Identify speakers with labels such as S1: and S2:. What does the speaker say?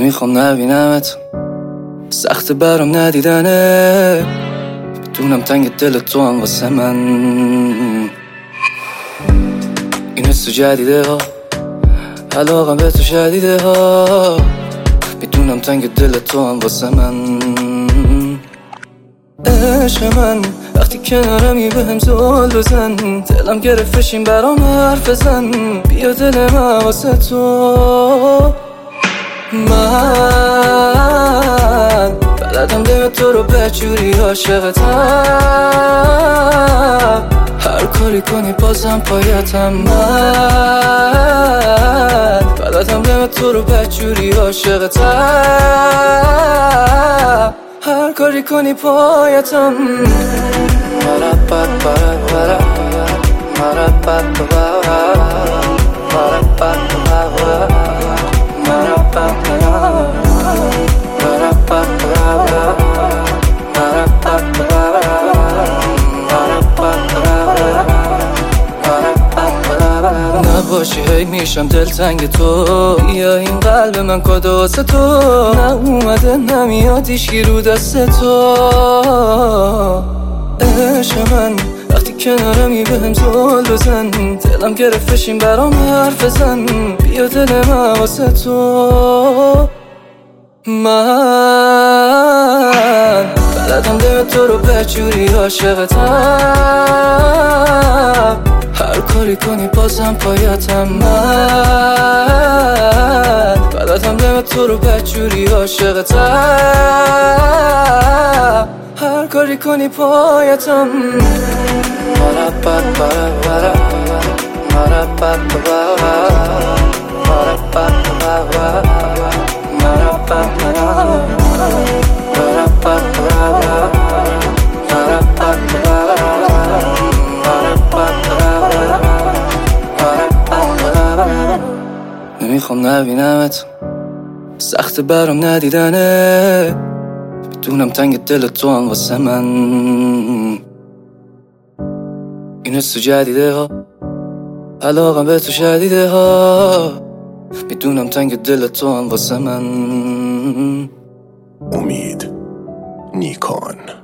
S1: نمیخوام نبینمت، سخت برام ندیدنه، بدونم تنگ دل تو هم واسه من. این حس جدیده ها، علاقم به تو شدیده ها، بدونم تنگ دل تو هم واسه من. عشق من وقتی کنارمی بهم زل بزن، دلم گرفت بشین برام حرف بزن، بیا دل من واسه تو. من بلدم دل تو رو بجوری عاشقتم، هر کاری کنی بازم پایتم. من بلدم دل تو رو بجوری عاشقتم، هر کاری کنی پایتم. نباشی هی میشم دلتنگ تو، یا این قلب من کدوس تو، نه اومده نمیاد ایشکی رو دست تو. عشق من وقتی کنارمی بهم زل بزن، دلم گرفت بشین برام حرف بزن، بیا دل من واسه تو. من بلدم دل تو رو بجوری عاشقتم، هر کاری کنی بازم پایتم. من بلدم دل تو رو بجوری عاشقتم، هر کاری کنی پایتم. نمیخوام نبینمت، سخت برام ندیدنه، بدونم تنگ دل تو هم واسه من. این حس جدیده ها، علاقم به تو شدیده ها، بدونم تنگ دل تو هم واسه من.
S2: امید نیکان.